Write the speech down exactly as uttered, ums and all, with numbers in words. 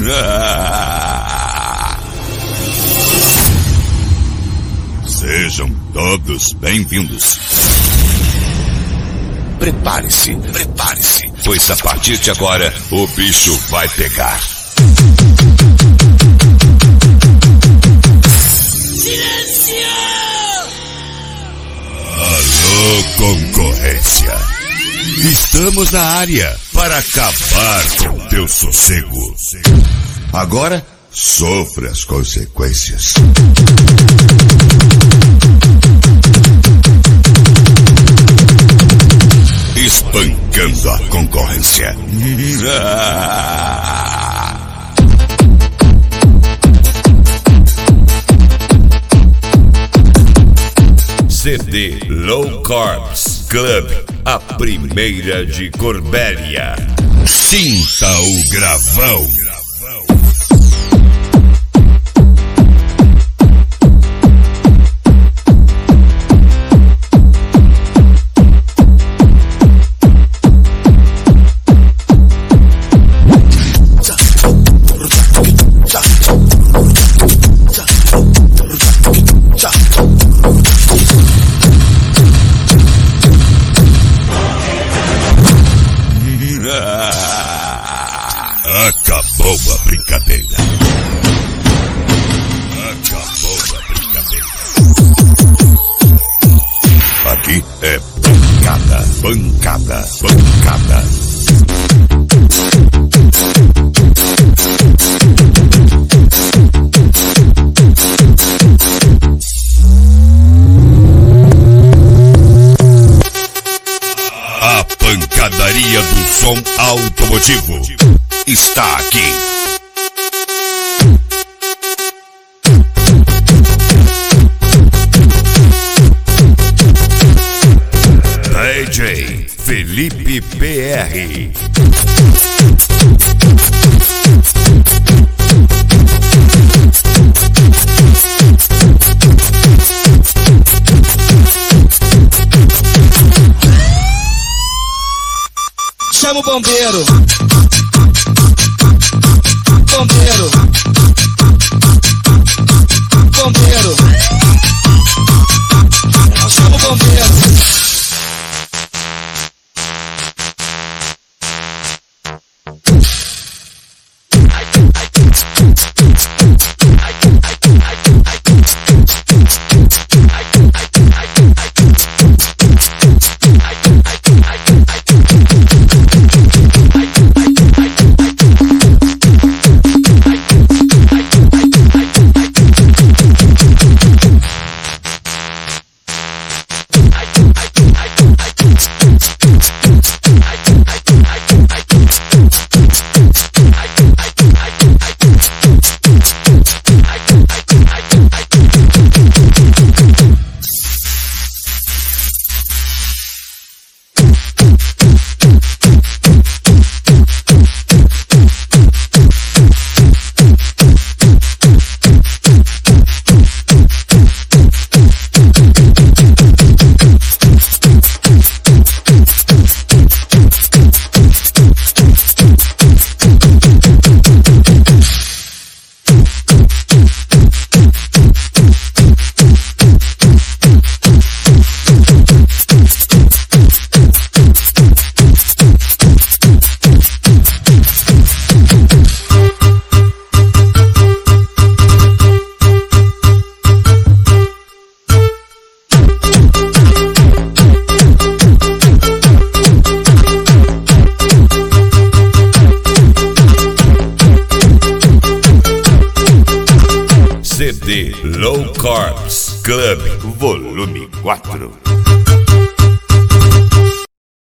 Sejam todos bem-vindos. Prepare-se, prepare-se, pois a partir de agora o bicho vai pegar. Silêncio! Alô, concorrência. Estamos na área para acabar com teu sossego. Agora, sofra as consequências. Espancando a concorrência. C D Low Carbs Club, a primeira de Corbélia. Sinta o gravão. Acabou a brincadeira. Acabou a brincadeira. Aqui é pancada, pancada, pancada. A pancadaria do som automotivo está aqui. D J Felipe P R. Chama o bombeiro. Bombeiro. Bombeiro. Chama o bombeiro. C D Low Carbs Club, volume quatro.